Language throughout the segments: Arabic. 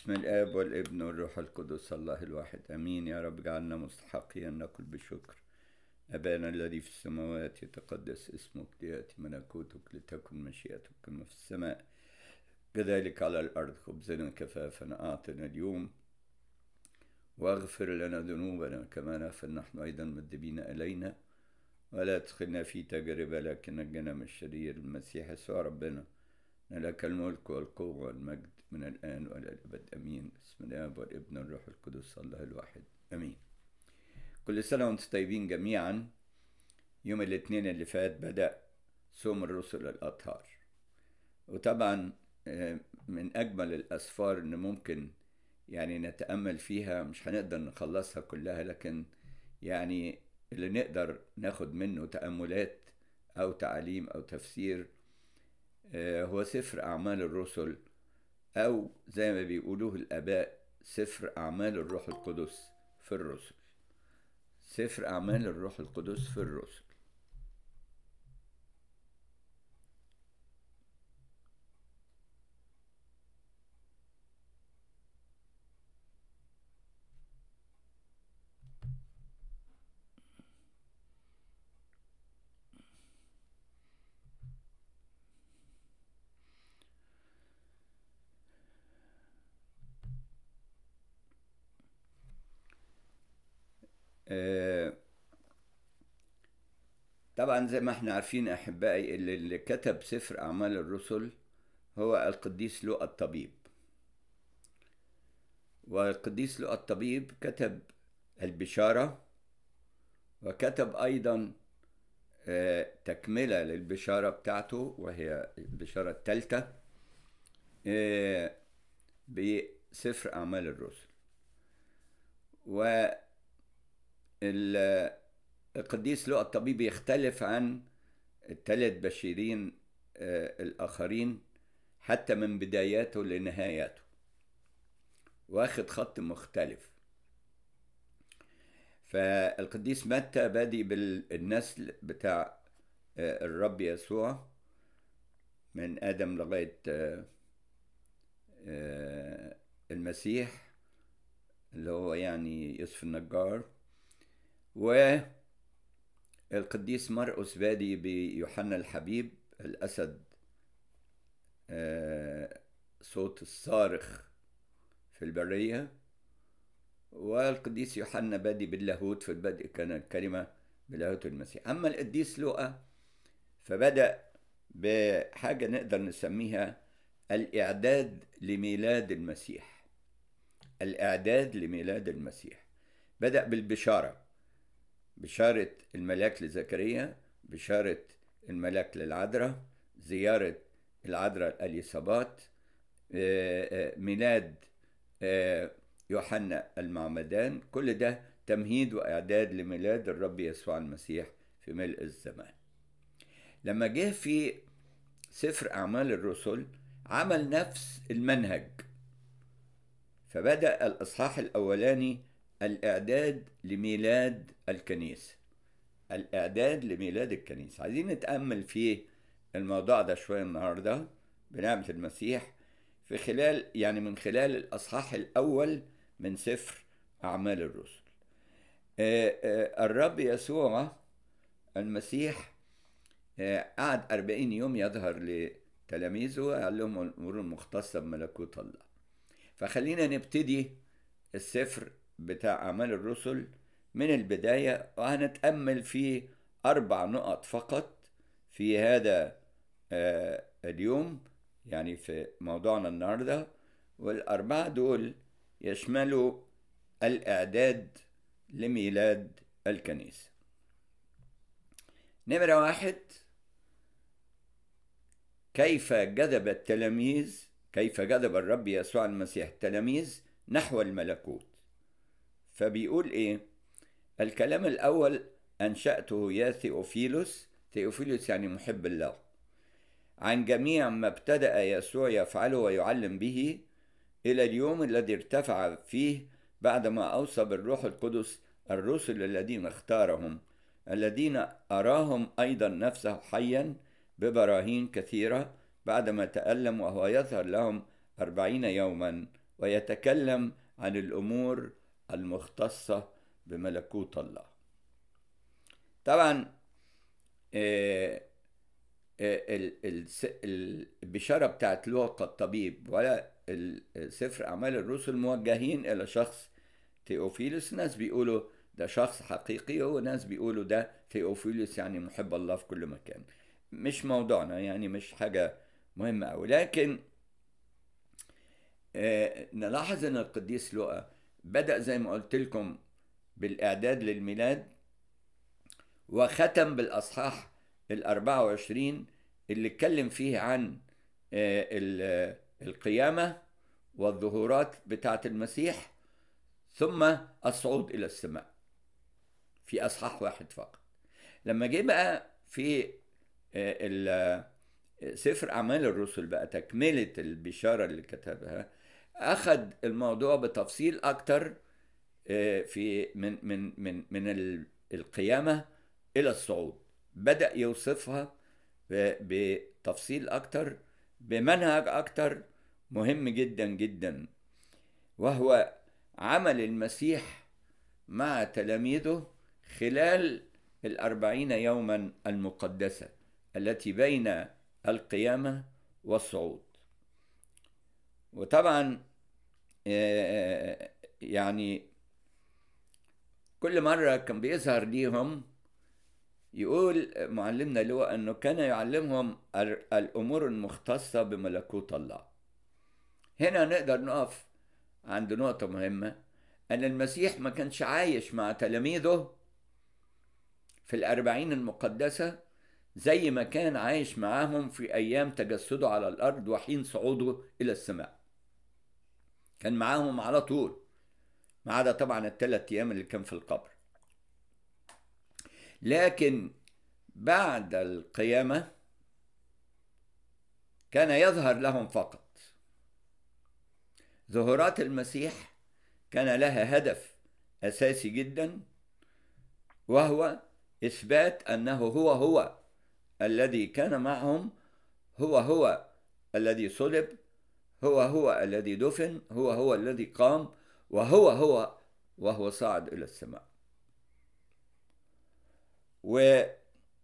بسم الآب والابن والروح القدس الله الواحد أمين. يا رب اجعلنا مستحقين نقول بشكر. أبانا الذي في السماوات يتقدس اسمك، ليأتي ملكوتك، لتكن مشيئتك كما في السماء كذلك على الأرض. خبزنا كفافنا أعطنا اليوم، واغفر لنا ذنوبنا كما نغفر نحن أيضا مذنبين إلينا، ولا تدخلنا في تجربة لكن نجنا من الشرير. المسيح يسوع ربنا، لك الملك والقوة والمجد من الآن وإلى الأبد أمين. بسم الآب والابن والروح القدس الله الواحد أمين. كل سنة وانتم طيبين جميعا. يوم الاثنين اللي فات بدأ صوم الرسل الأطهار، وطبعا من أجمل الأسفار إن ممكن يعني نتأمل فيها. مش هنقدر نخلصها كلها، لكن يعني اللي نقدر ناخد منه تأملات أو تعليم أو تفسير هو سفر أعمال الرسل، أو زي ما بيقولوه الآباء سفر أعمال الروح القدس في الرسل. سفر أعمال الروح القدس في الرسل. طبعا زي ما احنا عارفين أحبائي، اللي كتب سفر أعمال الرسل هو القديس لوقا الطبيب. والقديس لوقا الطبيب كتب البشارة، وكتب أيضا تكملة للبشارة بتاعته، وهي البشارة الثالثة بسفر أعمال الرسل. والقديس لوقا الطبيب يختلف عن الثلاث بشيرين الآخرين حتى من بداياته لنهاياته، واخد خط مختلف. فالقديس متى بادي بالنسل بتاع الرب يسوع من آدم لغاية المسيح اللي هو يعني يوسف النجار. والقديس مرقس بادي بيوحنا الحبيب، الأسد صوت الصارخ في البرية. والقديس يوحنا بادي باللاهوت، في البدء كان الكلمة بلاهوت المسيح. أما القديس لوقا فبدأ بحاجة نقدر نسميها الإعداد لميلاد المسيح. الإعداد لميلاد المسيح بدأ بالبشارة، بشارة الملاك لزكريا، بشارة الملاك للعذراء، زيارة العذراء اليصابات، ميلاد يوحنا المعمدان. كل ده تمهيد وإعداد لميلاد الرب يسوع المسيح في ملء الزمان. لما جه في سفر أعمال الرسل عمل نفس المنهج، فبدأ الإصحاح الأولاني الإعداد لميلاد الكنيسة. الإعداد لميلاد الكنيسة، عايزين نتأمل في الموضوع ده شوية النهاردة بنعمة المسيح، في خلال يعني من خلال الأصحاح الأول من سفر أعمال الرسل. الرب يسوع المسيح قعد 40 يوم يظهر لتلاميذه وقال لهم الأمور المختصة بملكوت الله. فخلينا نبتدي السفر بتاع أعمال الرسل من البداية، وهنتأمل في 4 نقط فقط في هذا اليوم، يعني في موضوعنا النهاردة. والأربعة دول يشملوا الإعداد لميلاد الكنيسة. نمرة 1، كيف جذب الرب يسوع المسيح التلاميذ نحو الملكوت. فبيقول ايه الكلام الأول؟ أنشأته يا ثيوفيلوس. ثيوفيلوس يعني محب الله، عن جميع ما ابتدأ يسوع يفعله ويعلم به إلى اليوم الذي ارتفع فيه بعدما أوصى بالروح القدس الرسل الذين اختارهم، الذين أراهم أيضا نفسه حيا ببراهين كثيرة بعدما تألم، وهو يظهر لهم 40 يوما ويتكلم عن الأمور المختصة بملكوت الله. طبعا البشارة بتاعت لوقا الطبيب ولا سفر أعمال الرسل موجهين إلى شخص تيوفيلوس. ناس بيقولوا ده شخص حقيقي، وناس بيقولوا ده تيوفيلوس يعني محب الله في كل مكان. مش موضوعنا، يعني مش حاجة مهمة أوي. لكن نلاحظ أن القديس لوقا بدأ زي ما قلت لكم بالإعداد للميلاد، وختم بالأصحاح 24 اللي اتكلم فيه عن القيامة والظهورات بتاعة المسيح ثم الصعود إلى السماء في أصحاح واحد فقط. لما جه بقى في سفر أعمال الرسل بقى تكملة البشارة اللي كتبها، أخذ الموضوع بتفصيل أكتر في من القيامة إلى الصعود. بدأ يوصفها بتفصيل أكتر، بمنهج أكتر مهم جدا جدا، وهو عمل المسيح مع تلاميذه خلال 40 يوما المقدسة التي بين القيامة والصعود. وطبعا يعني كل مرة كان بيظهر ليهم، يقول معلمنا لوقا أنه كان يعلمهم الأمور المختصة بملكوت الله. هنا نقدر نقف عند نقطة مهمة، أن المسيح ما كانش عايش مع تلاميذه في 40 المقدسة زي ما كان عايش معاهم في أيام تجسده على الأرض وحين صعوده إلى السماء. كان معاهم على طول، ما عدا طبعا ال3 أيام اللي كان في القبر. لكن بعد القيامة كان يظهر لهم فقط. ظهورات المسيح كان لها هدف أساسي جدا، وهو إثبات أنه هو الذي كان معهم، هو الذي صلب، هو الذي دفن، هو الذي قام، وهو صعد إلى السماء. ودي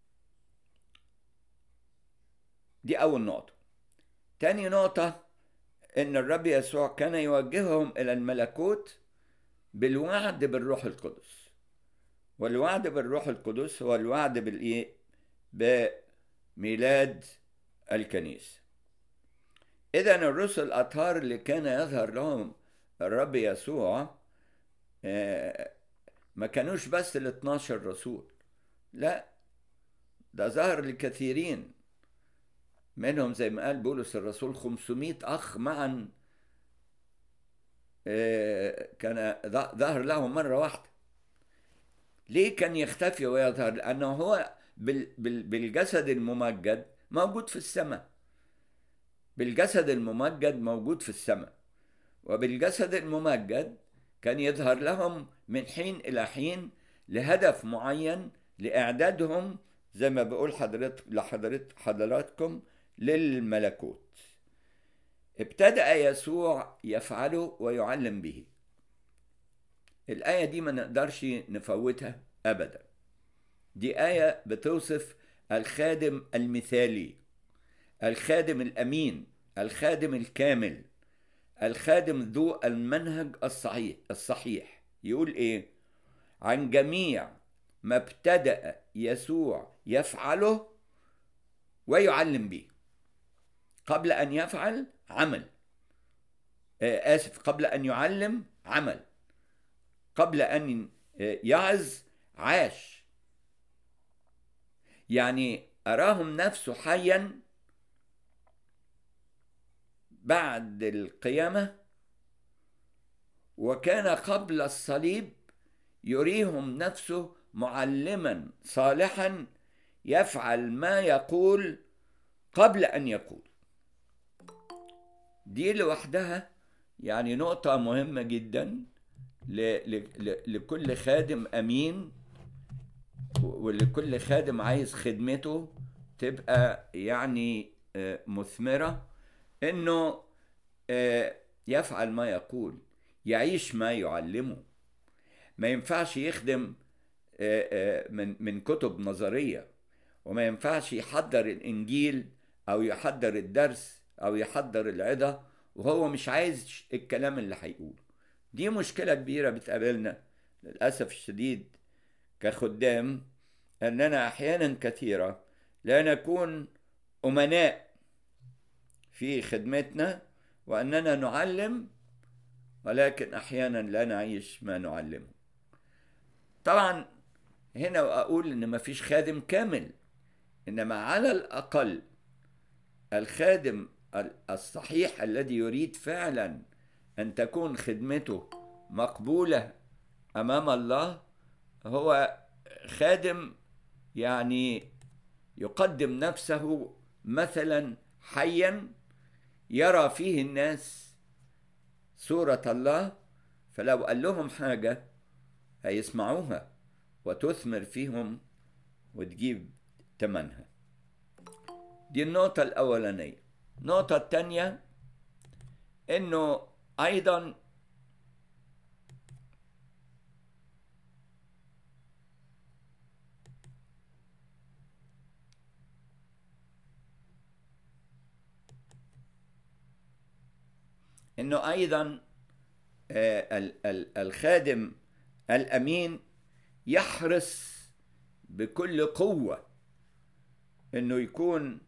أول نقطة. تاني نقطة، إن الرب يسوع كان يوجههم إلى الملكوت بالوعد بالروح القدس. والوعد بالروح القدس هو الوعد بميلاد الكنيسة. إذن الرسل الأطهار اللي كان يظهر لهم الرب يسوع ما كانوش بس ال12 رسول، لا، ده ظهر لكثيرين منهم، زي ما قال بولس الرسول 500 أخ معا كان ظهر لهم مرة واحدة. ليه كان يختفي ويظهر؟ لأنه هو بالجسد الممجد موجود في السماء. بالجسد الممجد موجود في السماء، وبالجسد الممجد كان يظهر لهم من حين إلى حين لهدف معين، لإعدادهم زي ما بقول حضراتكم للملكوت. ابتدأ يسوع يفعله ويعلم به. الآية دي ما نقدرش نفوتها أبدا. دي آية بتوصف الخادم المثالي، الخادم الأمين، الخادم الكامل، الخادم ذو المنهج الصحيح. يقول إيه؟ عن جميع ما ابتدأ يسوع يفعله ويعلم به. قبل أن يفعل عمل، قبل أن يعلم عمل، قبل أن يعظ عاش. يعني أراهم نفسه حيا بعد القيامة، وكان قبل الصليب يريهم نفسه معلما صالحا يفعل ما يقول قبل أن يقول. دي لوحدها يعني نقطة مهمة جدا لكل خادم أمين، ولكل خادم عايز خدمته تبقى يعني مثمرة، إنه يفعل ما يقول، يعيش ما يعلمه. ما ينفعش يخدم من كتب نظرية، وما ينفعش يحضر الإنجيل أو يحضر الدرس أو يحضر العظة وهو مش عايز الكلام اللي هيقوله. دي مشكلة كبيرة بتقابلنا للأسف الشديد كخدام، أننا أحيانا كثيرة لا نكون أمناء في خدمتنا، وأننا نعلم ولكن أحيانا لا نعيش ما نعلمه. طبعا هنا أقول إن مفيش خادم كامل، إنما على الأقل الخادم الصحيح الذي يريد فعلا أن تكون خدمته مقبولة أمام الله هو خادم يعني يقدم نفسه مثلا حيا يرى فيه الناس صورة الله، فلو قال لهم حاجة هيسمعوها وتثمر فيهم وتجيب تمنها. دي النقطة الأولانية. النقطة الثانية إنه أيضا الخادم الأمين يحرص بكل قوة إنه يكون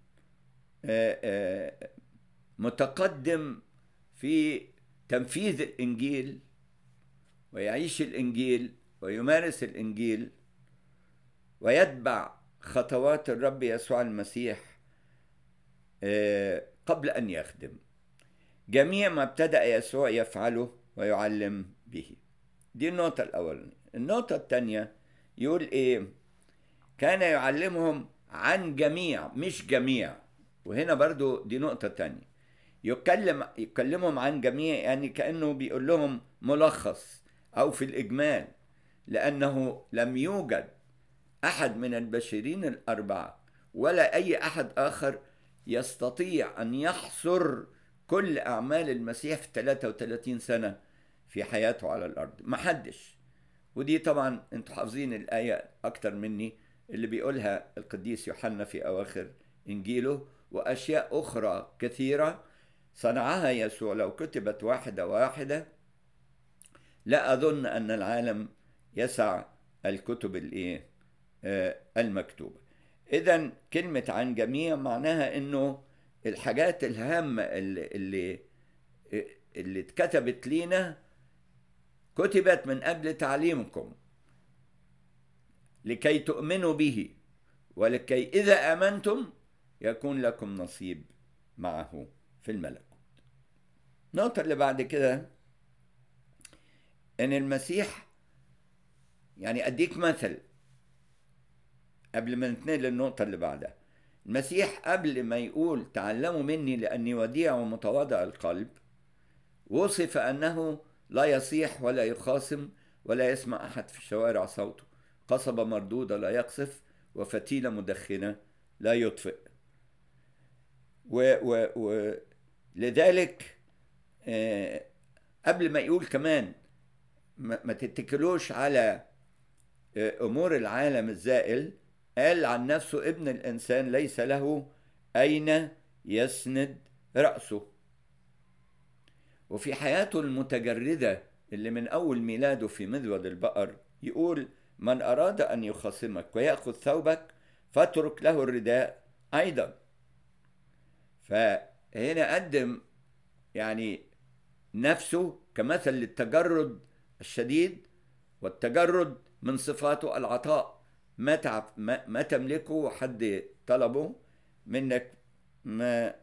متقدم في تنفيذ الإنجيل ويعيش الإنجيل ويمارس الإنجيل ويتبع خطوات الرب يسوع المسيح قبل أن يخدم. جميع ما ابتدأ يسوع يفعله ويعلم به. دي النقطة الأولى. النقطة الثانية يقول إيه؟ كان يعلمهم عن جميع، مش جميع. وهنا برضو دي نقطة تانية. يكلمهم عن جميع يعني كأنه بيقول لهم ملخص أو في الإجمال، لأنه لم يوجد أحد من البشرين الأربعة ولا أي أحد آخر يستطيع أن يحصر كل أعمال المسيح في 33 سنة في حياته على الأرض. محدش. ودي طبعا انتوا حافظين الآية أكتر مني اللي بيقولها القديس يوحنا في أواخر إنجيله، وأشياء أخرى كثيرة صنعها يسوع لو كتبت واحدة واحدة لا أظن أن العالم يسع الكتب المكتوبة. إذن كلمة عن جميع معناها إنه الحاجات الهامة اللي اتكتبت لينا كتبت من أجل تعليمكم لكي تؤمنوا به ولكي إذا آمنتم يكون لكم نصيب معه في الملكوت. النقطة اللي بعد كده إن المسيح يعني أديك مثل قبل ما نتنقل للنقطة اللي بعدها. المسيح قبل ما يقول تعلموا مني لأني وديع ومتواضع القلب وصف أنه لا يصيح ولا يخاصم ولا يسمع أحد في الشوارع صوته، قصبة مردودة لا يقصف وفتيلة مدخنة لا يطفئ. ولذلك قبل ما يقول كمان ما تتكلوش على أمور العالم الزائل، قال عن نفسه ابن الإنسان ليس له أين يسند رأسه. وفي حياته المتجردة اللي من أول ميلاده في مذود البقر يقول من أراد أن يخاصمك ويأخذ ثوبك فاترك له الرداء أيضا. فهنا قدم يعني نفسه كمثل للتجرد الشديد، والتجرد من صفاته العطاء. ما تملكه وحد طلبه منك ما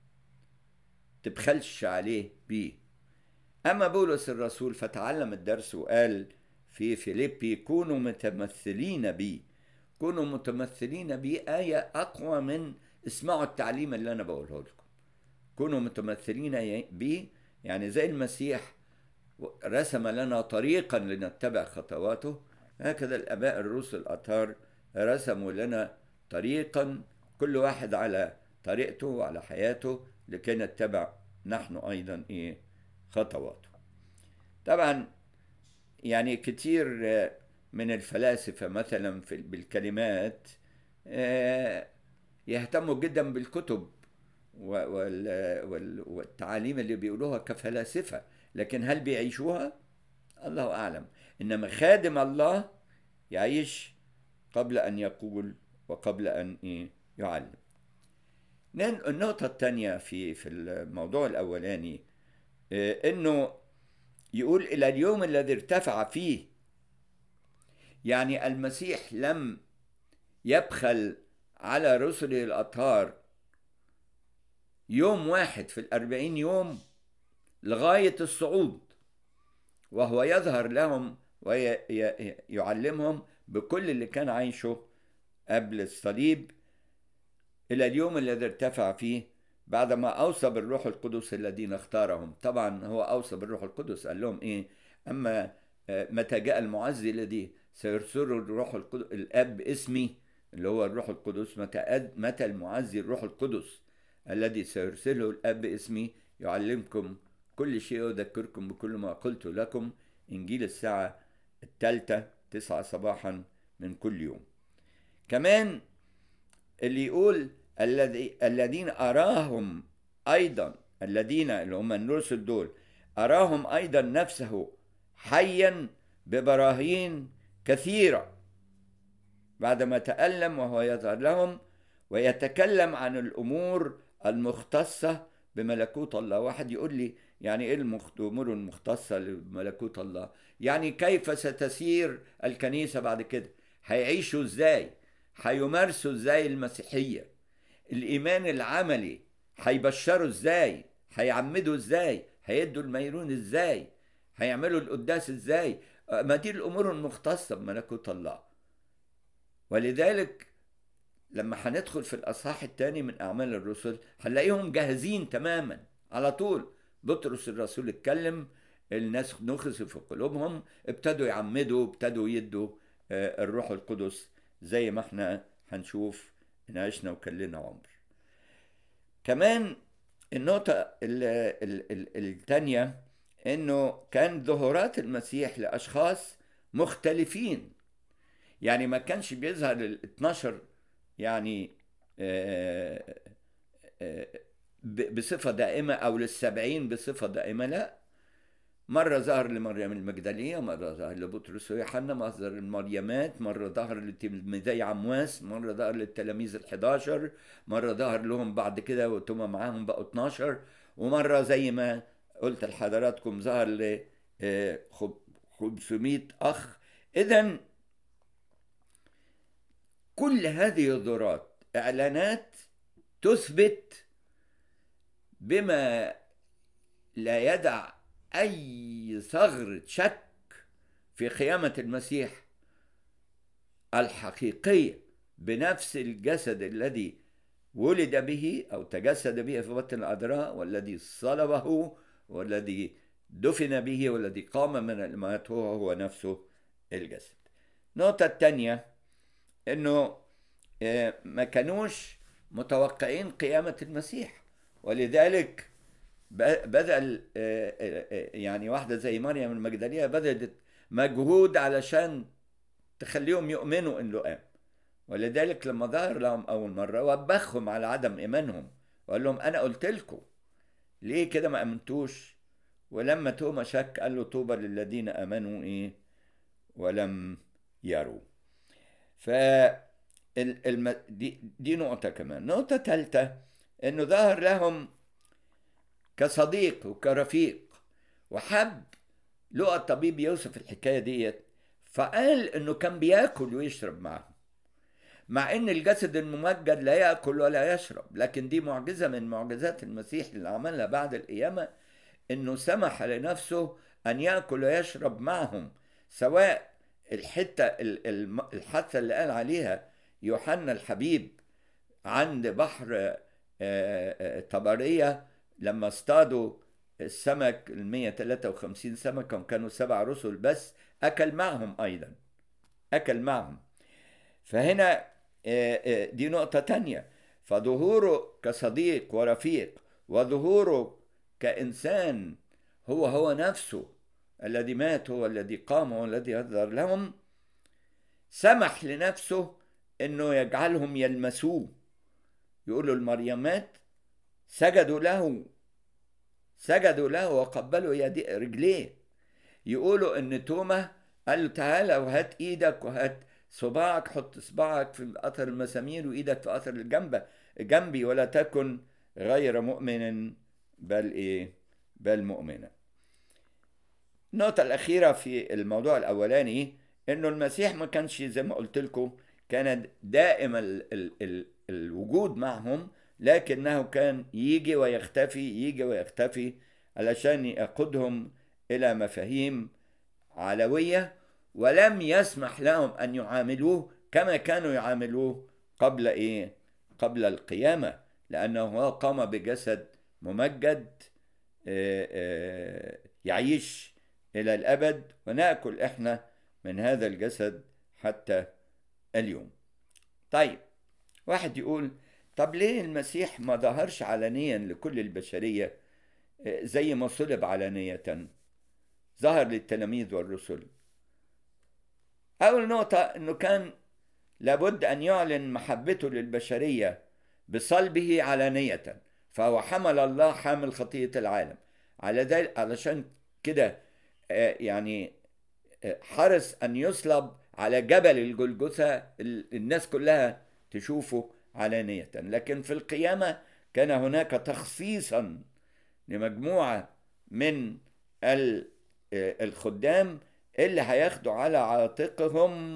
تبخلش عليه بيه. أما بولس الرسول فتعلم الدرس وقال في فيليبي كونوا متمثلين بي. كونوا متمثلين بي آية أقوى من اسمعوا التعليم اللي أنا بقوله لكم. كونوا متمثلين بي يعني زي المسيح رسم لنا طريقا لنتبع خطواته، هكذا الآباء الرسل الأطهار رسموا لنا طريقا كل واحد على طريقته وعلى حياته لكي نتبع نحن أيضا خطواته. طبعا يعني كتير من الفلاسفة مثلا بالكلمات يهتموا جدا بالكتب والتعاليم اللي بيقولوها كفلاسفة، لكن هل بيعيشوها؟ الله أعلم. إنما خادم الله يعيش قبل أن يقول وقبل أن يعلم. النقطة الثانية في الموضوع الأولاني إنه يقول إلى اليوم الذي ارتفع فيه، يعني المسيح لم يبخل على رسله الأطهار يوم واحد في 40 يوم لغاية الصعود، وهو يظهر لهم ويعلمهم بكل اللي كان عايشه قبل الصليب، إلى اليوم الذي ارتفع فيه بعدما أوصى بالروح القدس الذين اختارهم. طبعا هو أوصى بالروح القدس، قال لهم إيه؟ أما متى جاء المعزي الذي سيرسله الروح القدس الأب اسمي، اللي هو الروح القدس، متى المعزي الروح القدس الذي سيرسله الأب اسمي يعلمكم كل شيء ويذكركم بكل ما قلت لكم. إنجيل الساعة 3:09 صباحا من كل يوم. كمان اللي يقول الذين أراهم أيضا، الذين اللي هم الرسل دول، أراهم أيضا نفسه حيا ببراهين كثيرة بعدما تألم وهو يظهر لهم ويتكلم عن الأمور المختصة بملكوت الله. واحد يقول لي يعني إيه الأمور المختصة بملكوت الله؟ يعني كيف ستسير الكنيسة بعد كده؟ هيعيشوا إزاي؟ هيمارسوا إزاي المسيحية؟ الإيمان العملي هيبشروا إزاي؟ هيعمدوا إزاي؟ هيدوا الميرون إزاي؟ هيعملوا القداس إزاي؟ ما دي الأمور المختصة بملكوت الله. ولذلك لما هندخل في الأصحاح الثاني من أعمال الرسل هنلاقيهم جاهزين تماما على طول. بطرس الرسول اتكلم، الناس نخسوا في قلوبهم، ابتدوا يعمدوا، ابتدوا يدوا الروح القدس زي ما احنا هنشوف إن عشنا وكلنا عمر. كمان النقطة الثانية إنه كان ظهورات المسيح لأشخاص مختلفين، يعني ما كانش بيظهر ال12 يعني بصفة دائمة أو لل70 بصفة دائمة، لا. مرة ظهر لمريم المجدلية، مرة ظهر لبطرس ويوحنا، مرة ظهر للمريمات، مرة ظهر لتلميذي عمواس، مرة ظهر للتلاميذ ال11، مرة ظهر لهم بعد كده وتم معاهم بقوا 12، ومرة زي ما قلت لحضراتكم ظهر ل 500 أخ. إذن كل هذه الظهورات إعلانات تثبت بما لا يدع أي ثغرة شك في قيامة المسيح الحقيقية بنفس الجسد الذي ولد به أو تجسد به في بطن العذراء، والذي صلبه، والذي دفن به، والذي قام من الأموات، هو نفسه الجسد. النقطة الثانية إنه ما كانوش متوقعين قيامة المسيح، ولذلك بدأ يعني واحدة زي مريم المجدلية بذلت مجهود علشان تخليهم يؤمنوا إنه قام. ولذلك لما ظهر لهم أول مرة وبخهم على عدم إيمانهم وقال لهم أنا قلت لكم ليه كده ما أمنتوش؟ ولما توما شك قال له طوبى للذين آمنوا ولم يروا. دي نقطة. كمان نقطة ثالثة إنه ظهر لهم كصديق وكرفيق، وحب لقى الطبيب يوصف الحكاية ديت، فقال إنه كان بياكل ويشرب معهم، مع إن الجسد الممجد لا يأكل ولا يشرب. لكن دي معجزة من معجزات المسيح اللي عملها بعد القيامة، إنه سمح لنفسه أن يأكل ويشرب معهم، سواء الحادثة اللي قال عليها يوحنا الحبيب عند بحر طبرية لما اصطادوا السمك 153 سمكة وكانوا 7 رسل بس، أكل معهم أيضا، أكل معهم. فهنا دي نقطة تانية. فظهوره كصديق ورفيق وظهوره كإنسان هو نفسه الذي مات، هو الذي قام، هو الذي يظهر لهم، سمح لنفسه انه يجعلهم يلمسوه. يقولوا المريمات سجدوا له وقبلوا رجليه. يقولوا ان توما قال له تعالى وهات ايدك وهات صباعك، حط صباعك في اثر المسامير وايدك في اثر جنبي، ولا تكن غير مؤمن بل مؤمنا. النقطة الأخيرة في الموضوع الأولاني إنه المسيح ما كانش زي ما قلت لكم كان دائم الوجود معهم، لكنه كان يجي ويختفي علشان يقودهم إلى مفاهيم علوية، ولم يسمح لهم أن يعاملوه كما كانوا يعاملوه قبل القيامة، لأنه قام بجسد ممجد يعيش إلى الأبد، ونأكل إحنا من هذا الجسد حتى اليوم. طيب، واحد يقول طب ليه المسيح ما ظهرش علنيا لكل البشرية زي ما صلب علانية، ظهر للتلاميذ والرسل؟ أول نقطة أنه كان لابد أن يعلن محبته للبشرية بصلبه علانية، فهو حمل الله، حامل خطية العالم. علشان كده يعني حرص أن يصلب على جبل الجلجثة، الناس كلها تشوفه علانية. لكن في القيامة كان هناك تخصيصا لمجموعة من الخدام اللي هياخدوا على عاتقهم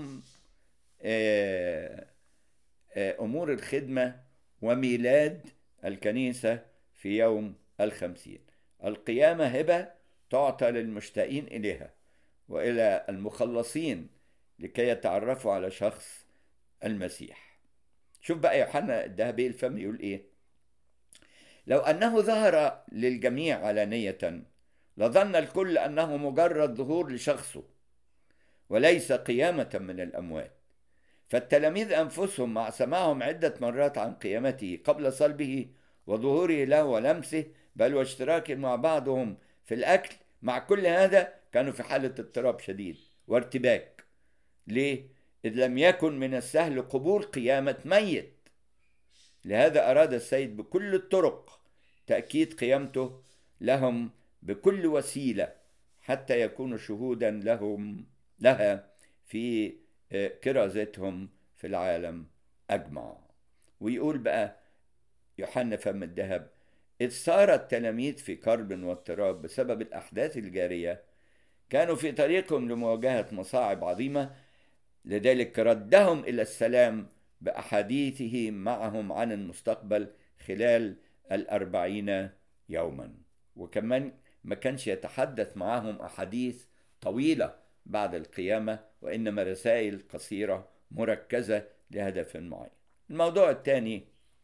أمور الخدمة وميلاد الكنيسة في يوم 50. القيامة هبة تعطى للمشتاقين إليها وإلى المخلصين لكي يتعرفوا على شخص المسيح. شوف بقى يوحنا الذهبي الفم يقول إيه: لو أنه ظهر للجميع علانية لظن الكل أنه مجرد ظهور لشخصه وليس قيامة من الأموات. فالتلاميذ أنفسهم مع سماعهم عدة مرات عن قيامته قبل صلبه وظهوره له ولمسه، بل واشتراكه مع بعضهم في الأكل، مع كل هذا كانوا في حالة اضطراب شديد وارتباك. ليه؟ إذ لم يكن من السهل قبول قيامة ميت. لهذا أراد السيد بكل الطرق تأكيد قيامته لهم بكل وسيلة حتى يكونوا شهودا لها في كرازتهم في العالم أجمع. ويقول بقى يوحنا فم الذهب: إذ صار التلاميذ في كرب واضطراب بسبب الأحداث الجارية، كانوا في طريقهم لمواجهة مصاعب عظيمة، لذلك ردهم إلى السلام بأحاديثه معهم عن المستقبل خلال 40 يوما. وكمان ما كانش يتحدث معهم أحاديث طويلة بعد القيامة، وإنما رسائل قصيرة مركزة لهدف معين. الموضوع الثاني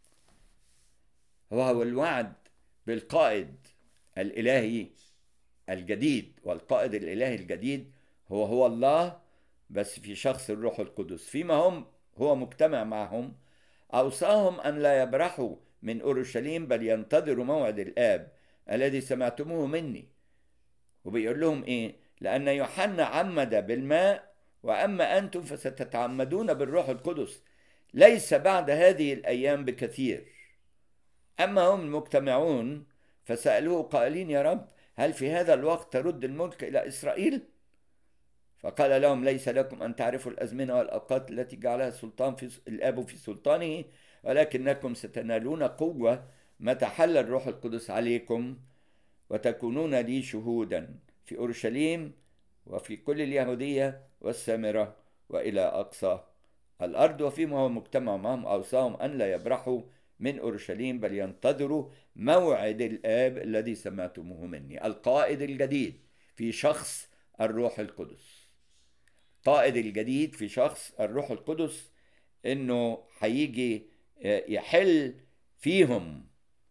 هو الوعد بالقائد الإلهي الجديد. والقائد الإلهي الجديد هو الله، بس في شخص الروح القدس. فيما هو مجتمع معهم أوصاهم أن لا يبرحوا من أورشليم بل ينتظروا موعد الآب الذي سمعتموه مني. وبيقول لهم إيه؟ لأن يوحنا عمد بالماء، وأما أنتم فستتعمدون بالروح القدس ليس بعد هذه الأيام بكثير. أما هم المجتمعون فسألوه قائلين: يا رب، هل في هذا الوقت ترد الملك إلى إسرائيل؟ فقال لهم: ليس لكم أن تعرفوا الأزمنة والأوقات التي جعلها السلطان في الآب في سلطانه، ولكنكم ستنالون قوة متى حل الروح القدس عليكم، وتكونون لي شهودا في أورشليم وفي كل اليهودية والسامرة وإلى أقصى الأرض. وفيما هو مجتمع معهم أوصاهم أن لا يبرحوا من أورشليم بل ينتظروا موعد الآب الذي سمعتموه مني. القائد الجديد في شخص الروح القدس. قائد الجديد في شخص الروح القدس إنه هيجي يحل فيهم.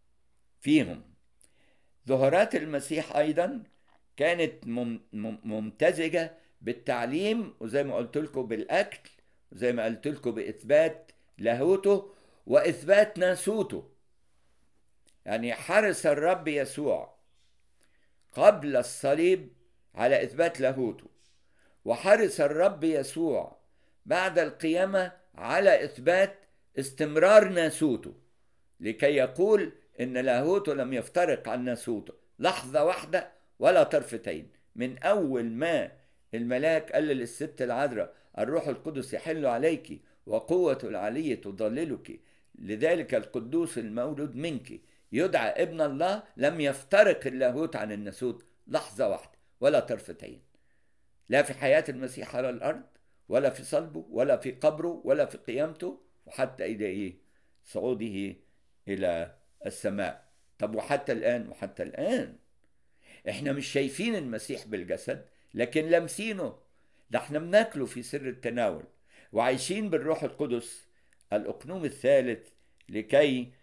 ظهورات المسيح أيضا كانت ممتزجة بالتعليم، وزي ما قلت لكم بالأكل، وزي ما قلت لكم بإثبات لاهوته وإثبات ناسوته. يعني حرص الرب يسوع قبل الصليب على إثبات لاهوته، وحرص الرب يسوع بعد القيامة على إثبات استمرار ناسوته، لكي يقول إن لاهوته لم يفترق عن ناسوته لحظة واحدة ولا طرفتين. من أول ما الملاك قال للست العذراء الروح القدس يحل عليك وقوة العلي تضللك، لذلك القدوس المولود منك يدعى ابن الله، لم يفترق اللاهوت عن الناسوت لحظة واحدة ولا طرفتين، لا في حياة المسيح على الأرض ولا في صلبه ولا في قبره ولا في قيامته، وحتى إلى صعوده إلى السماء. طب وحتى الآن؟ وحتى الآن احنا مش شايفين المسيح بالجسد لكن لامسينه، ده احنا بناكله في سر التناول وعايشين بالروح القدس الأقنوم الثالث، لكي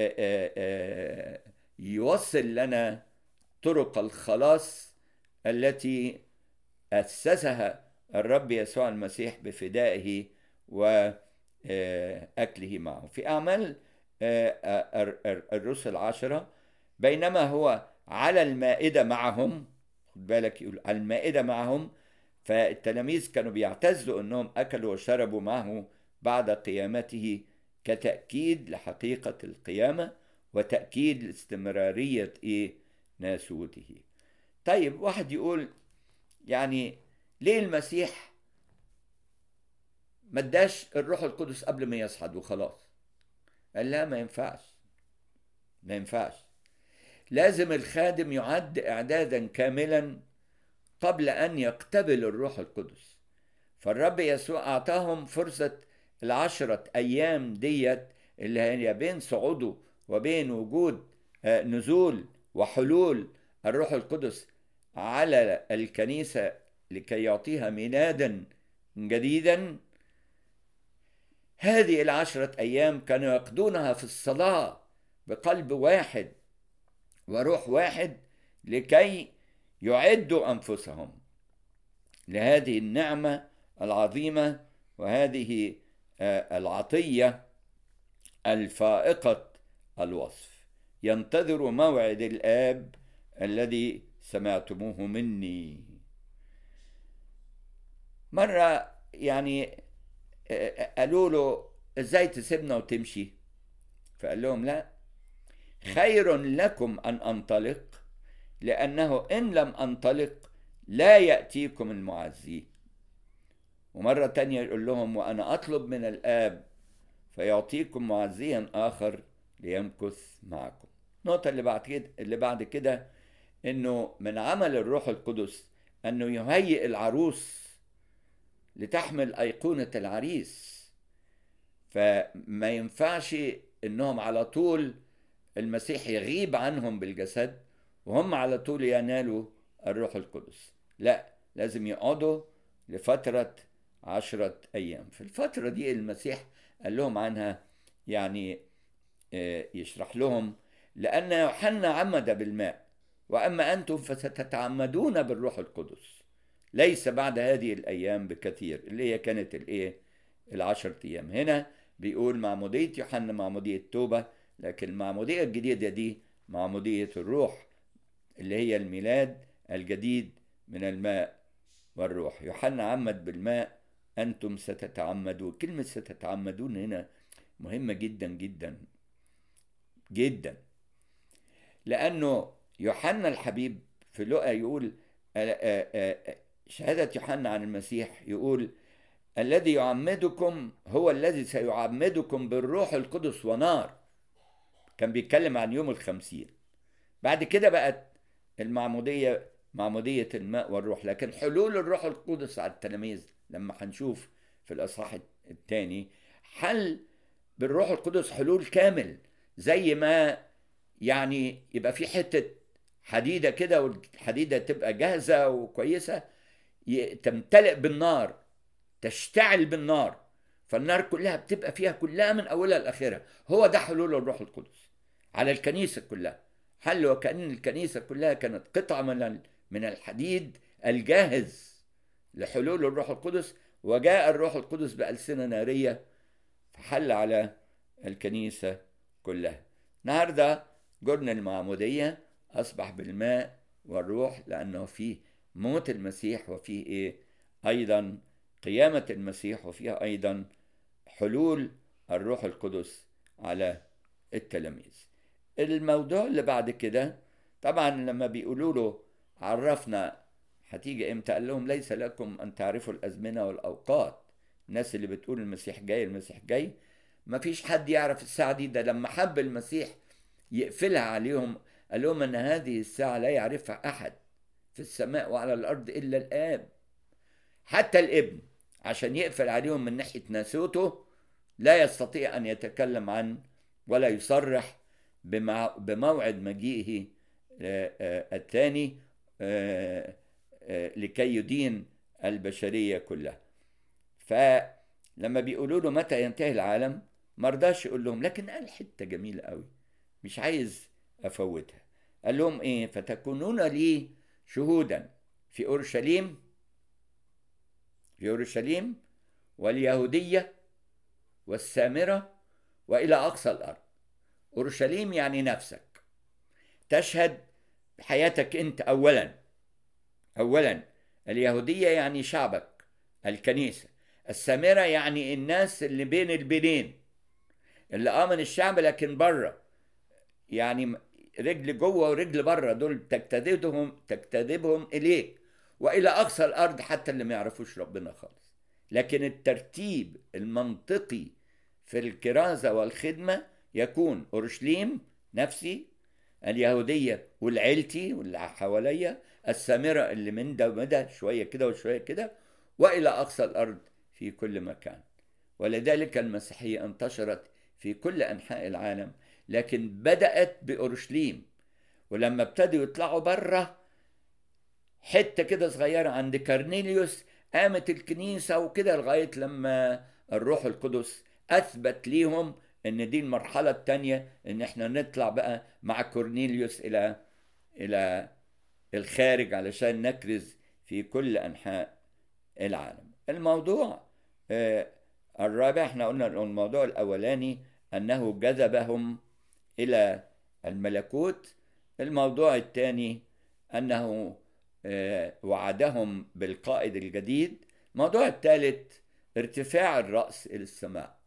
يوصل لنا طرق الخلاص التي أسسها الرب يسوع المسيح بفدائه وأكله معه. في أعمال الرسل 10 بينما هو على المائدة معهم، خد بالك يقول على المائدة معهم، فالتلاميذ كانوا بيعتزوا أنهم أكلوا وشربوا معه بعد قيامته كتأكيد لحقيقة القيامة وتأكيد لاستمرارية ناسوته. طيب واحد يقول يعني ليه المسيح ما اداش الروح القدس قبل ما يصعد وخلاص؟ قال لا، ما ينفعش، لازم الخادم يعد إعدادا كاملا قبل أن يقتبل الروح القدس. فالرب يسوع أعطاهم فرصة 10 أيام ديت اللي هي بين صعوده وبين وجود نزول وحلول الروح القدس على الكنيسة لكي يعطيها ميلادا جديدا. هذه 10 أيام كانوا يقضونها في الصلاة بقلب واحد وروح واحد، لكي يعدوا أنفسهم لهذه النعمة العظيمة وهذه العطية الفائقة الوصف. ينتظر موعد الآب الذي سمعتموه مني. مرة يعني قالوا له ازاي تسيبنا وتمشي؟ فقال لهم لا، خير لكم أن أنطلق، لأنه إن لم أنطلق لا يأتيكم المعزي. ومرة تانية يقول لهم وأنا أطلب من الآب فيعطيكم معزيا آخر ليمكث معكم. النقطة اللي بعد كده إنه من عمل الروح القدس أنه يهيئ العروس لتحمل أيقونة العريس، فما ينفعش إنهم على طول المسيح يغيب عنهم بالجسد وهم على طول ينالوا الروح القدس، لا، لازم يقعدوا لفترة 10 أيام. في الفترة دي المسيح قال لهم عنها، يعني يشرح لهم، لأن يوحنا عمد بالماء وأما أنتم فستتعمدون بالروح القدس ليس بعد هذه الأيام بكثير، اللي هي كانت 10 أيام. هنا بيقول معمودية يوحنا معمودية توبة، لكن المعمودية الجديدة دي معمودية الروح اللي هي الميلاد الجديد من الماء والروح. يوحنا عمد بالماء، أنتم ستتعمدون. كلمة ستتعمدون هنا مهمة جدا جدا جدا، لأنه يوحنا الحبيب في لقا يقول شهادة يوحنا عن المسيح يقول الذي يعمدكم هو الذي سيعمدكم بالروح القدس ونار. كان بيتكلم عن يوم 50. بعد كده بقت المعمودية معمودية الماء والروح، لكن حلول الروح القدس على التلاميذ لما هنشوف في الأصحاح الثاني حل بالروح القدس حلول كامل، زي ما يعني يبقى في حتة حديدة كده والحديدة تبقى جاهزة وكويسة تمتلئ بالنار، تشتعل بالنار، فالنار كلها بتبقى فيها كلها من أولها لآخرها. هو ده حلول الروح القدس على الكنيسة كلها. حل وكأن الكنيسة كلها كانت قطعة من الحديد الجاهز لحلول الروح القدس، وجاء الروح القدس بألسنة نارية فحل على الكنيسة كلها. النهارده جرن المعمودية أصبح بالماء والروح، لأنه فيه موت المسيح وفيه إيه أيضا قيامة المسيح، وفيها أيضا حلول الروح القدس على التلاميذ. الموضوع اللي بعد كده طبعا لما بيقولوا له عرفنا هتيجي امتى، قال لهم ليس لكم ان تعرفوا الازمنه والاوقات. الناس اللي بتقول المسيح جاي المسيح جاي، ما فيش حد يعرف الساعه دي. ده لما حب المسيح يقفلها عليهم قال لهم ان هذه الساعه لا يعرفها احد في السماء وعلى الارض الا الاب، حتى الابن، عشان يقفل عليهم من ناحيه ناسوته لا يستطيع ان يتكلم عن ولا يصرح بموعد مجيئه الثاني لكي يدين البشرية كلها. فلما بيقولوا له متى ينتهي العالم مرضاش يقول لهم، لكن قال حتة جميلة قوي مش عايز أفوتها. قال لهم إيه؟ فتكونون لي شهودا في أورشليم واليهودية والسامرة وإلى أقصى الأرض. أورشليم يعني نفسك، تشهد بحياتك أنت أولا. اليهودية يعني شعبك الكنيسة. السامرة يعني الناس اللي بين البنين، اللي آمن الشعب لكن بره، يعني رجل جوه ورجل بره، دول تجتذبهم إليك. وإلى أقصى الأرض حتى اللي ما يعرفوش ربنا خالص. لكن الترتيب المنطقي في الكرازة والخدمة يكون أورشليم نفسي، اليهودية والعيلتي واللي حواليا، السامرة اللي من ده وده شوية كده وشوية كده، وإلى أقصى الأرض في كل مكان. ولذلك المسيحية انتشرت في كل أنحاء العالم، لكن بدأت بأورشليم. ولما ابتدوا يطلعوا بره حتة كده صغيرة عند كارنيليوس قامت الكنيسة وكده، لغاية لما الروح القدس أثبت ليهم إن دي المرحلة التانية، إن إحنا نطلع بقى مع كورنيليوس إلى الخارج علشان نكرز في كل أنحاء العالم. الموضوع الرابع، إحنا قلنا الموضوع الأولاني أنه جذبهم إلى الملكوت. الموضوع الثاني أنه وعدهم بالقائد الجديد. الموضوع الثالث ارتفاع الرأس إلى السماء.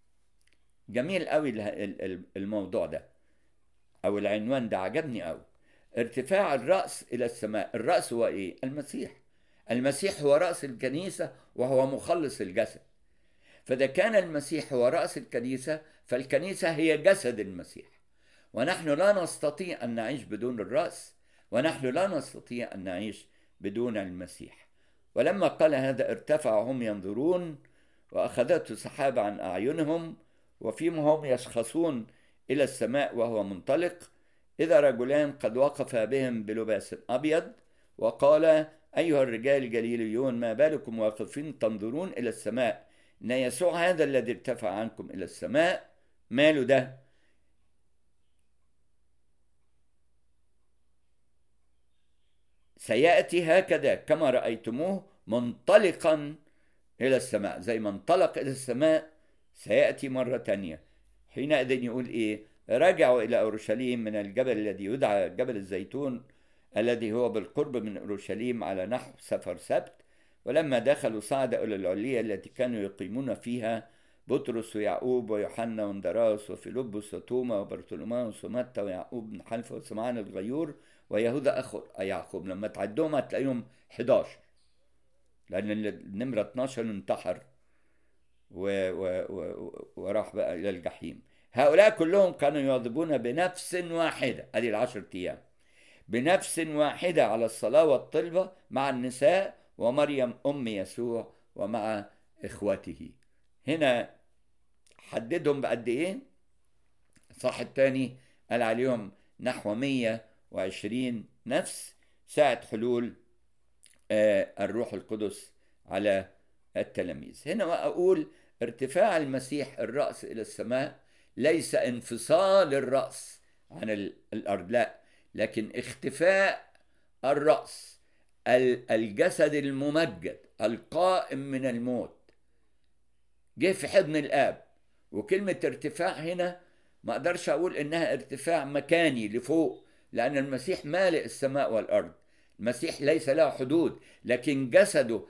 جميل قوي الموضوع ده أو العنوان ده عجبني قوي، ارتفاع الرأس إلى السماء. الرأس هو إيه؟ المسيح هو رأس الكنيسة وهو مخلص الجسد. فإذا كان المسيح هو رأس الكنيسة فالكنيسة هي جسد المسيح، ونحن لا نستطيع أن نعيش بدون الرأس، ونحن لا نستطيع أن نعيش بدون المسيح. ولما قال هذا ارتفعوا هم ينظرون وأخذته سحابة عن أعينهم وفيما هم يشخصون إلى السماء وهو منطلق، إذا رجلان قد وقفا بهم بلباس أبيض وقال أيها الرجال الجليليون ما بالكم واقفين تنظرون إلى السماء، إن يسوع هذا الذي ارتفع عنكم إلى السماء ماله ده سيأتي هكذا كما رأيتموه منطلقا إلى السماء. زي ما انطلق إلى السماء سيأتي مرة تانية. حينئذ يقول إيه؟ رجعوا إلى أورشليم من الجبل الذي يدعى جبل الزيتون الذي هو بالقرب من أورشليم على نحو سفر سبت. ولما دخلوا صعد إلى العلية التي كانوا يقيمون فيها بطرس ويعقوب ويوحنا واندراس وفيلبس وتوما وبرتولوماوس ومتى ويعقوب بن حلفة وسمعان الغيور ويهوذا أخو يعقوب. لما تعدهم هتلاقيهم 11، لأن النمرة 12 انتحر وراح بقى إلى الجحيم. هؤلاء كلهم كانوا يواظبون بنفس واحدة، هذه 10 أيام، بنفس واحدة على الصلاة والطلبة مع النساء ومريم أم يسوع ومع إخوته. هنا حددهم بقد إيه؟ صح الثاني قال عليهم نحو 120 نفس ساعة حلول الروح القدس على التلاميذ. هنا أقول ارتفاع المسيح الرأس إلى السماء ليس انفصال الرأس عن الأرض، لا، لكن اختفاء الرأس، الجسد الممجد القائم من الموت جه في حضن الآب. وكلمة ارتفاع هنا ما أقدرش أقول إنها ارتفاع مكاني لفوق، لأن المسيح مالئ السماء والأرض. المسيح ليس له حدود، لكن جسده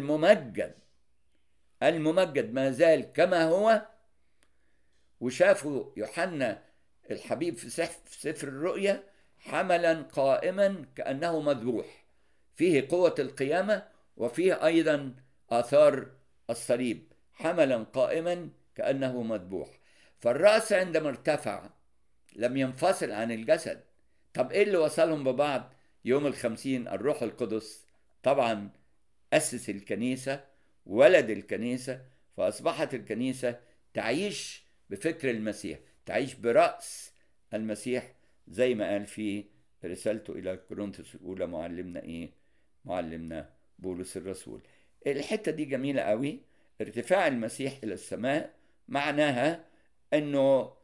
الممجد ما زال كما هو. وشافوا يوحنا الحبيب في سفر الرؤيا حملا قائما كأنه مذبوح، فيه قوة القيامة وفيه أيضا آثار الصليب، حملا قائما كأنه مذبوح. فالرأس عندما ارتفع لم ينفصل عن الجسد. طب إيه اللي وصلهم ببعض؟ يوم الخمسين الروح القدس طبعا أسس الكنيسة، ولد الكنيسة، فأصبحت الكنيسة تعيش بفكر المسيح، تعيش برأس المسيح، زي ما قال في رسالته إلى كورنثوس الأولى معلمنا إيه؟ معلمنا بولس الرسول. الحتة دي جميلة قوي. ارتفاع المسيح إلى السماء معناها أنه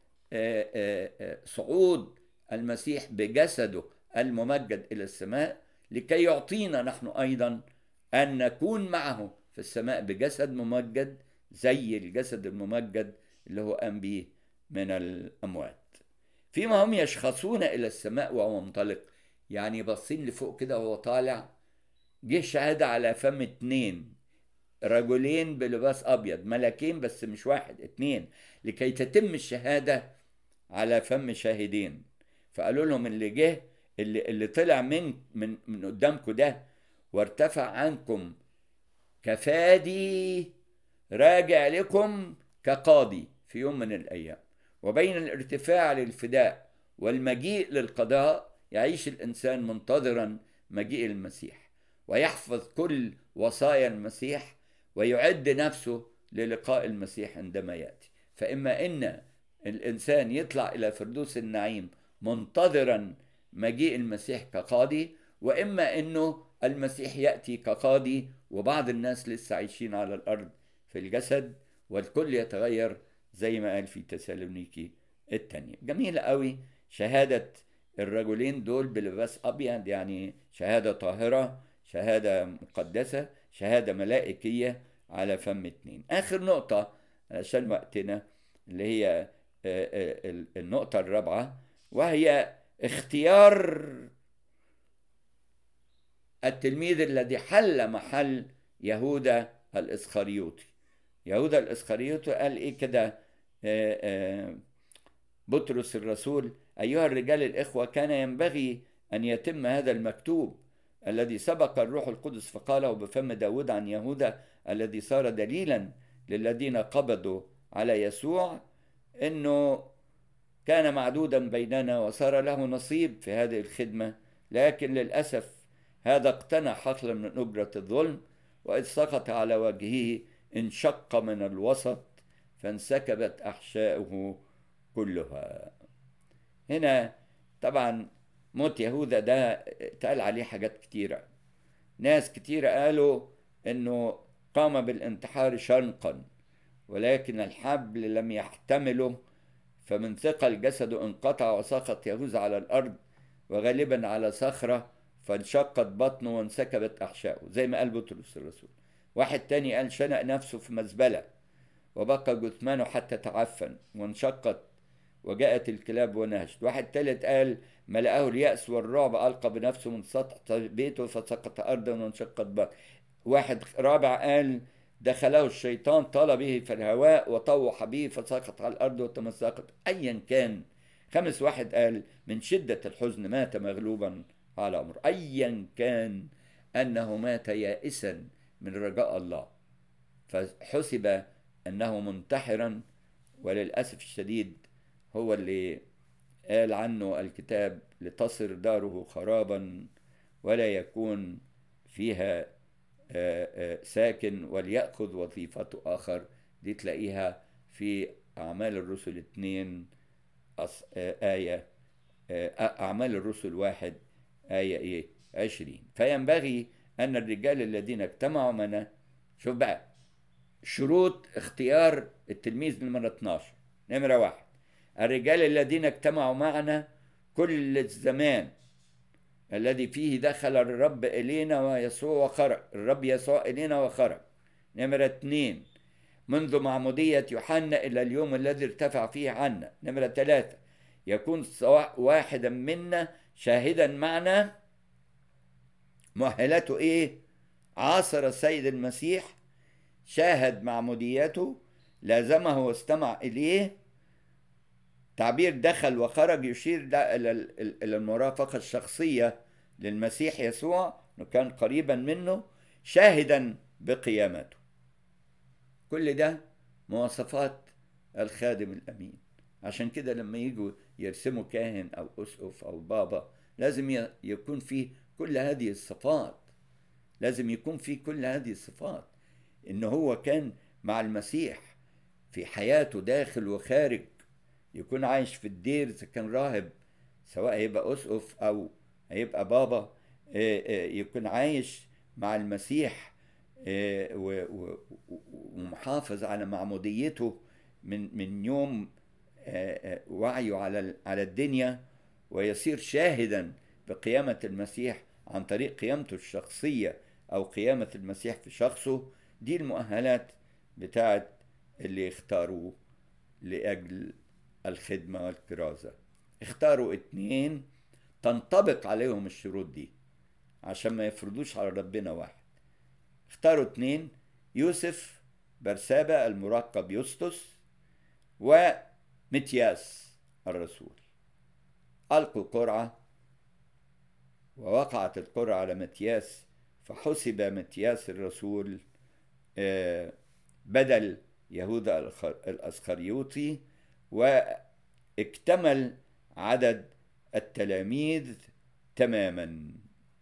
صعود المسيح بجسده الممجد إلى السماء لكي يعطينا نحن أيضا أن نكون معه في السماء بجسد ممجد زي الجسد الممجد اللي هو قام به من الأموات. فيما هم يشخصون إلى السماء وهو منطلق، يعني باصين لفوق كده وهو طالع، جه شهادة على فم 2 رجلين بلباس أبيض، ملكين بس مش واحد، 2، لكي تتم الشهادة على فم شاهدين. فقالوا لهم اللي جه اللي طلع من قدامكم ده وارتفع عنكم كفادي راجع لكم كقاضي في يوم من الأيام. وبين الارتفاع للفداء والمجيء للقضاء يعيش الإنسان منتظرا مجيء المسيح، ويحفظ كل وصايا المسيح، ويعد نفسه للقاء المسيح عندما يأتي. فإما إن الإنسان يطلع إلى فردوس النعيم منتظرا مجيء المسيح كقاضي، وإما إنه المسيح يأتي كقاضي وبعض الناس لسه عايشين على الأرض في الجسد، والكل يتغير زي ما قال في تسالونيكي الثانية. جميلة قوي شهادة الرجلين دول بلباس أبيض، يعني شهادة طاهرة، شهادة مقدسة، شهادة ملائكية على فم 2. آخر نقطة عشان وقتنا اللي هي النقطة الرابعة، وهي اختيار التلميذ الذي حل محل يهوذا الإسخريوطي. يهوذا الإسخريوطي قال إيه كده بطرس الرسول: أيها الرجال الإخوة، كان ينبغي أن يتم هذا المكتوب الذي سبق الروح القدس فقاله بفم داود عن يهوذا الذي صار دليلا للذين قبضوا على يسوع، إنه كان معدودا بيننا وصار له نصيب في هذه الخدمة، لكن للأسف هذا اقتنى حقلا من أجرة الظلم، وإذ سقط على وجهه انشق من الوسط فانسكبت أحشاؤه كلها. هنا طبعا موت يهوذا ده اتقال عليه حاجات كتيرة. ناس كتيرة قالوا انه قام بالانتحار شنقا، ولكن الحبل لم يحتمله، فمن ثقل جسده انقطع وسقط يهوذا على الأرض وغالبا على صخرة، فانشقت بطنه وانسكبت أحشاؤه زي ما قال بطرس الرسول. واحد تاني قال شنق نفسه في مزبلة وبقى جثمانه حتى تعفن وانشقت وجاءت الكلاب ونهشت. واحد تالت قال ملأه اليأس والرعب، ألقى بنفسه من سطح بيته فسقط أرضا وانشقت بطنه. واحد رابع قال دخله الشيطان طال به في الهواء وطوح به فسقط على الأرض وتمزقت. أيا كان. خامس واحد قال من شدة الحزن مات مغلوبا على أمر. أيا كان أنه مات يائسا من رجاء الله، فحسب أنه منتحرا. وللأسف الشديد هو اللي قال عنه الكتاب لتصر داره خرابا ولا يكون فيها ساكن وليأخذ وظيفته آخر. دي تلاقيها في أعمال الرسل 2 آية أعمال الرسل 1 آية 20. فينبغي أن الرجال الذين اجتمعوا معنا، شوف بقى شروط اختيار التلميذ من مرة 12. نمرة 1: الرجال الذين اجتمعوا معنا كل الزمان الذي فيه دخل الرب إلينا ويسوع وخرج، الرب يسوع إلينا وخرج. نمرة 2: منذ معمودية يوحنا إلى اليوم الذي ارتفع فيه عنا. نمرة 3: يكون واحدا منا شاهدا معنا مؤهلاته ايه؟ عاصر السيد المسيح، شاهد معموديته، لازمه واستمع اليه. تعبير دخل وخرج يشير إلى المرافقة الشخصية للمسيح يسوع، انه كان قريبا منه، شاهدا بقيامته. كل ده مواصفات الخادم الأمين. عشان كده لما يجوا يرسموا كاهن أو أسقف أو بابا لازم يكون فيه كل هذه الصفات. لازم يكون فيه كل هذه الصفات، إن هو كان مع المسيح في حياته داخل وخارج، يكون عايش في الدير إذا كان راهب، سواء هيبقى أسقف أو هيبقى بابا، يكون عايش مع المسيح ومحافظ على معموديته من يوم وعيه على الدنيا، ويصير شاهدا بقيامة المسيح عن طريق قيامته الشخصية أو قيامة المسيح في شخصه. دي المؤهلات بتاعت اللي اختاروه لأجل الخدمة والكرازة. اختاروا 2 تنطبق عليهم الشروط دي عشان ما يفرضوش على ربنا واحد. اختاروا 2: يوسف برسابة المراقب يسطس، ومتياس الرسول. ألقوا قرعة، ووقعت القرعة على متياس، فحسب متياس الرسول بدل يهوذا الأسخريوطي، واكتمل عدد التلاميذ تماما.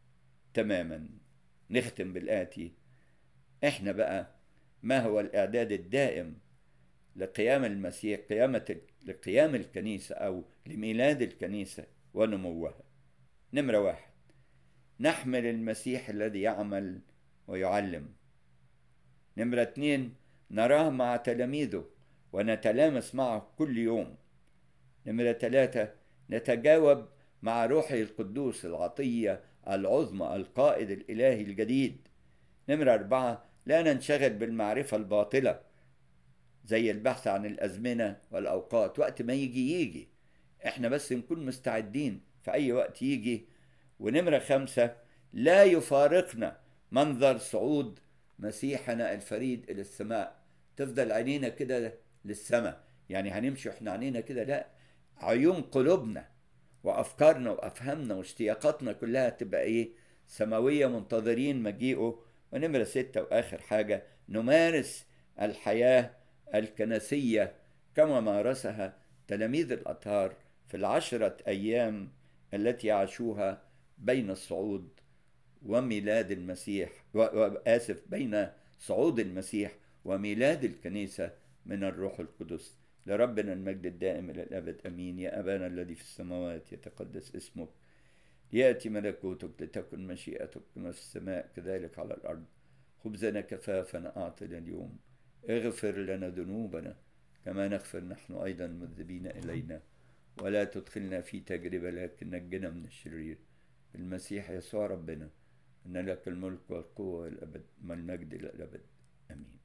نختم بالآتي: احنا بقى ما هو الإعداد الدائم لقيام المسيح، لقيام الكنيسة أو لميلاد الكنيسة ونموها؟ نمرة 1: نحمل المسيح الذي يعمل ويعلم. نمرة 2: نراه مع تلاميذه ونتلامس معه كل يوم. نمرة 3: نتجاوب مع روحه القدوس العطية العظمى القائد الإلهي الجديد. نمرة 4: لا ننشغل بالمعرفة الباطلة زي البحث عن الأزمنة والأوقات، وقت ما يجي احنا بس نكون مستعدين في أي وقت يجي. ونمرة 5: لا يفارقنا منظر صعود مسيحنا الفريد إلى السماء. تفضل عينينا كده للسماء، يعني هنمشي احنا عينينا كده؟ لا، عيون قلوبنا وأفكارنا وأفهامنا واشتياقاتنا كلها تبقى إيه؟ سماوية، منتظرين مجيئه. ونمرة 6 وآخر حاجة: نمارس الحياة الكنسية كما مارسها تلاميذ الأطهار في 10 أيام التي عاشوها بين الصعود وميلاد المسيح، بين صعود المسيح وميلاد الكنيسة من الروح القدس. لربنا المجد الدائم إلى الأبد، أمين. يا أبانا الذي في السماوات، يتقدس اسمك، يأتي ملكوتك، لتكن مشيئتك كما في السماء كذلك على الأرض. خبزنا كفافنا أعطنا اليوم، اغفر لنا ذنوبنا كما نغفر نحن أيضا المذنبين إلينا، ولا تدخلنا في تجربة لكن نجنا من الشرير. المسيح يسوع ربنا، إن لك الملك والقوة والمجد إلى الأبد، آمين.